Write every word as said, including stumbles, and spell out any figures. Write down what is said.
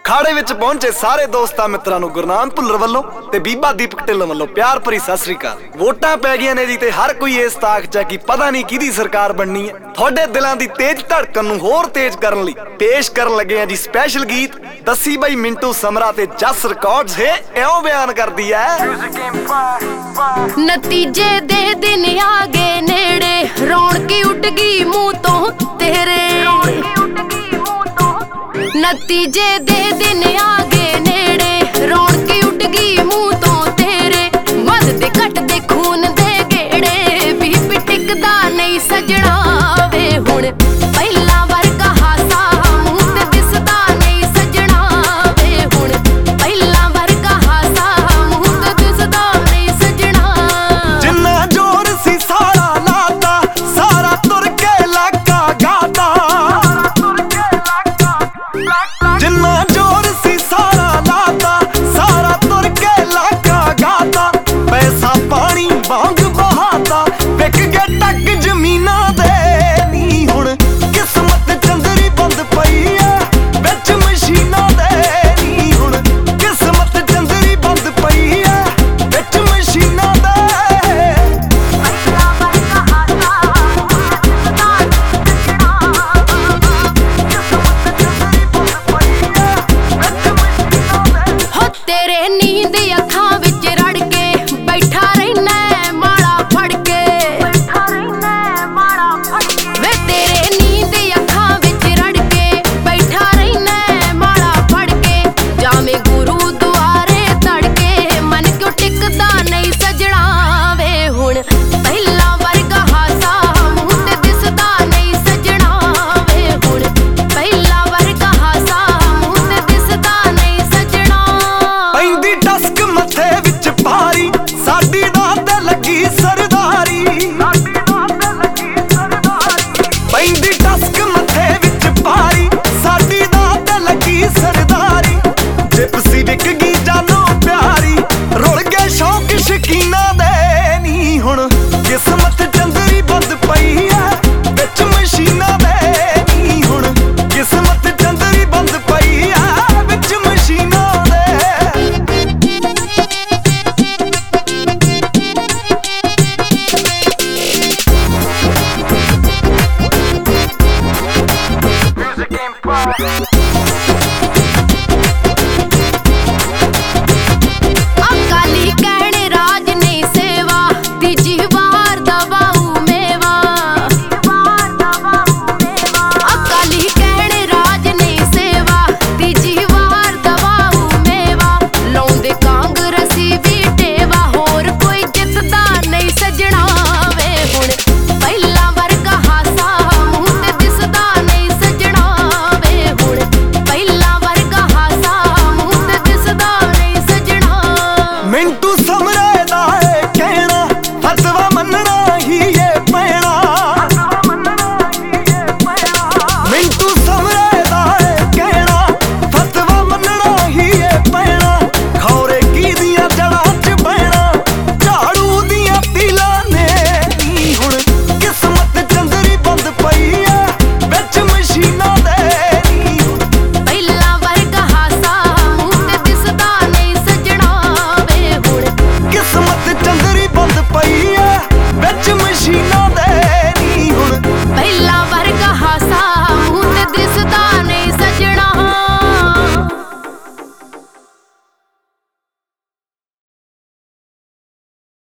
ਅਖਾੜੇ ਵਿੱਚ ਪਹੁੰਚੇ ਸਾਰੇ ਦੋਸਤਾਂ ਮਿੱਤਰਾਂ ਨੂੰ ਗੁਰਨਾਮ ਭੁੱਲਰ ਵੱਲੋਂ ਤੇ ਬੀਬਾ ਦੀਪਕ ਢਿੱਲੋਂ ਵੱਲੋਂ ਪਿਆਰ ਭਰੀ ਸਤਿ ਸ੍ਰੀ ਅਕਾਲ। ਵੋਟਾਂ ਪੈ ਗਈਆਂ ਨੇ ਜੀ ਤੇ ਹਰ ਕੋਈ ਇਸ ਤਾਕ 'ਚ ਹੈ ਕਿ ਪਤਾ ਨਹੀਂ ਕਿਹਦੀ ਸਰਕਾਰ ਬਣਨੀ ਹੈ। ਤੁਹਾਡੇ ਦਿਲਾਂ ਦੀ ਤੇਜ਼ ਧੜਕਣ ਨੂੰ ਹੋਰ ਤੇਜ਼ ਕਰਨ ਲਈ ਪੇਸ਼ ਕਰਨ ਲੱਗੇ ਆ ਜੀ ਸਪੈਸ਼ਲ ਗੀਤ ਦੱਸੀ ਬਾਈ ਮਿੰਟੂ ਸਮਰਾ ਤੇ ਜਸ ਰਿਕਾਰਡਸ ਹੈ ਇਉਂ ਬਿਆਨ ਕਰਦੀ ਹੈ। ਨਤੀਜੇ ਦੇ ਦਿਨ ਆ ਗਏ ਨੇੜੇ, ਰੌਣਕ ਉੱਡ ਗਈ ਮੂੰਹ ਤੋਂ ਤੇਰੇ। ਨਤੀਜੇ ਦੇ ਦਿਨ ਆ ਗਏ ਨੇੜੇ, ਰੌਣਕ ਉੱਡ ਗਈ ਮੂੰਹ ਤੋਂ ਤੇਰੇ। ਵੱਧਦੇ ਘਟਦੇ ਖੂਨ ਦੇ ਗੇੜੇ, ਬੀਪੀ ਟਿਕਦਾ ਨਹੀਂ ਸਜਣਾ ਵੇ ਹੁਣ ਪਹਿਲਾਂ ਵਰਗਾ ਹਾਸਾ ਮੂੰਹ ਤੇ ਦਿਸਦਾ ਨਹੀਂ ਸਜਣਾ ਵੇ ਹੁਣ ਪਹਿਲਾਂ ਵਰਗਾ ਹਾਸਾ ਮੂੰਹ ਤੇ ਦਿਸਦਾ ਨਹੀਂ ਸਜਣਾ। ਜਿੰਨਾ ਜ਼ੋਰ ਸੀ ਸਾਰਾ ਲਾਤਾ, ਸਾਰਾ ਤੁਰ ਕੇ ਲਾਗਾ ਗਾਤਾ। ਜਿੰਨਾ ਜ਼ੋਰ ਸੀ ਸਾਰਾ ਲਾਤਾ, ਸਾਰਾ ਤੁਰ ਕੇ ਲਾਗਾ ਗਾਤਾ। ਪੈਸਾ ਪਾਣੀ ਵਾਂਗ ਬਹਾਤਾ, ਵਿਕ ਗਏ ਟੱਕ ਜ਼ਮੀਨਾਂ ਦੇ ਨੀ ਹੁਣ ਕਿਸਮਤ ਚੰਦਰੀ ਬੰਦ ਪਈ ਐ ਵਿੱਚ ਮਸ਼ੀਨਾਂ ਦੇ ਨੀ ਹੁਣ ਕਿਸਮਤ ਚੰਦਰੀ ਬੰਦ ਪਈ ਐ ਵਿੱਚ ਮਸ਼ੀਨਾਂ ਦੇ। ਹੋ ਤੇਰੇ ਨੀਂਦ ਅੱਖਾਂ ਵਿੱਚ ਰੜ ਕੇ ਬੈਠਾ ਰਹਿਣਾ ਮਾਲਾ ਫੜ ਕੇ। ਵੇ ਤੇਰੇ ਨੀਂਦ ਅੱਖਾਂ ਵਿੱਚ ਰੜ ਕੇ ਬੈਠਾ ਰਹਿਣਾ ਮਾਲਾ ਫੜ ਕੇ। ਜਾਵੇਂ ਗੁਰੂ ਦੁਆਰੇ ਤੜਕੇ, ਮਨ ਕਿਉਂ ਟਿਕਦਾ ਨਹੀਂ ਸਜਣਾ ਵੇ ਹੁਣ ਪਹਿਲਾਂ ਵਰਗਾ ਹਾਸਾ ਮੂੰਹ ਤੇ ਦਿਸਦਾ ਨਹੀਂ ਸਜਣਾ ਵੇ ਹੁਣ ਪਹਿਲਾਂ ਵਰਗਾ ਹਾਸਾ ਮੂੰਹ ਤੇ ਦਿਸਦਾ ਨਹੀਂ ਸਜਣਾ। ਪੈਂਦੀ ਟਸਕ ਮੱਥੇ ਵਿੱਚ ਭਾਰੀ, ਸਾਡੀ ਦਾਤ ਤੇ ਲੱਗੀ ਸਰਦਾਰੀ। ਪੈਂਦੀ ਟਸਕ ਮੱਥੇ ਵਿੱਚ ਭਾਰੀ, ਸਾਡੀ ਦਾਤ ਤੇ ਲੱਗੀ ਸਰਦਾਰੀ। ਜਿਪਸੀ ਵਿਕ ਗਈ ਜਾਨੋਂ ਪਿਆਰੀ, ਰੁਲ ਗਏ ਸ਼ੌਕ ਸ਼ਕੀਨਾਂ ਦੇ ਨੀ ਹੁਣ ਕਿਸਮਤ ਚੰਦਰੀ ਬੰਦ ਪਈ ਐ ਵਿੱਚ ਮਸ਼ੀਨਾਂ ਦੇ ਨੀ ਹੁਣ ਕਿਸਮਤ ਚੰਦਰੀ ਬੰਦ ਪਈ ਐ ਵਿੱਚ ਮਸ਼ੀਨਾਂ ਦੇ। Music Empire.